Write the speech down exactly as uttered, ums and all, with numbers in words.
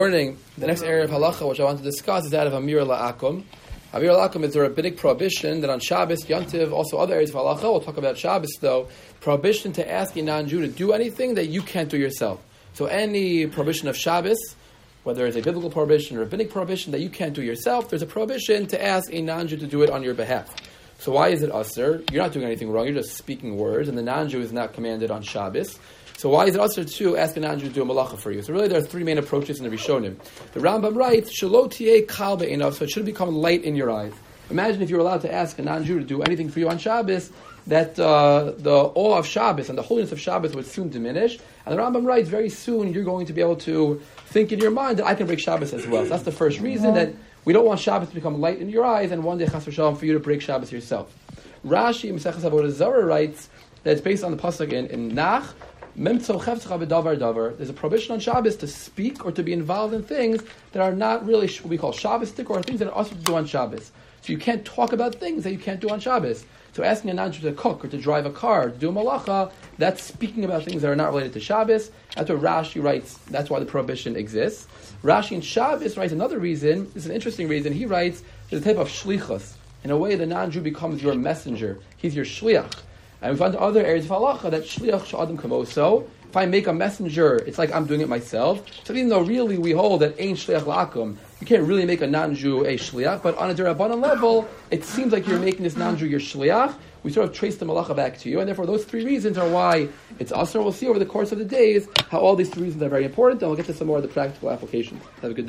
Morning. The next area of halacha which I want to discuss is that of Amir La'akum. Amir La'akum is a rabbinic prohibition that on Shabbos, Yontiv, also other areas of halacha, we'll talk about Shabbos though, prohibition to ask a non-Jew to do anything that you can't do yourself. So any prohibition of Shabbos, whether it's a biblical prohibition or a rabbinic prohibition that you can't do yourself, there's a prohibition to ask a non-Jew to do it on your behalf. So why is it usher? You're not doing anything wrong, you're just speaking words, and the non-Jew is not commanded on Shabbos. So why is it also to ask a non-Jew to do a malacha for you? So really there are three main approaches in the Rishonim. The Rambam writes, Shelo tiyeh kal be'einav, so it should become light in your eyes. Imagine if you're allowed to ask a non-Jew to do anything for you on Shabbos, that uh, the awe of Shabbos and the holiness of Shabbos would soon diminish. And the Rambam writes, very soon you're going to be able to think in your mind that I can break Shabbos as well. So that's the first reason, that we don't want Shabbos to become light in your eyes and one day chas v'shalom for you to break Shabbos yourself. Rashi in Maseches Avodah Zarah writes that it's based on the pasuk in, in Nach, there's a prohibition on Shabbos to speak or to be involved in things that are not really what we call Shabbostic, or things that are also to do on Shabbos. So you can't talk about things that you can't do on Shabbos. So asking a non-Jew to cook or to drive a car, to do a malacha, that's speaking about things that are not related to Shabbos. That's what Rashi writes, that's why the prohibition exists. Rashi in Shabbos writes another reason, this is an interesting reason, he writes, there's a type of shlichus. In a way, the non-Jew becomes your messenger. He's your shliach. And we find other areas of halacha that shliach sh'adam kamoso. If I make a messenger, it's like I'm doing it myself. So even though really we hold that ain't shliach la'akum, you can't really make a non-Jew a shliach, but on a derabanan level, it seems like you're making this non-Jew your shliach. We sort of trace the malacha back to you, and therefore those three reasons are why it's us. We'll see over the course of the days how all these three reasons are very important, and we'll get to some more of the practical applications. Have a good day.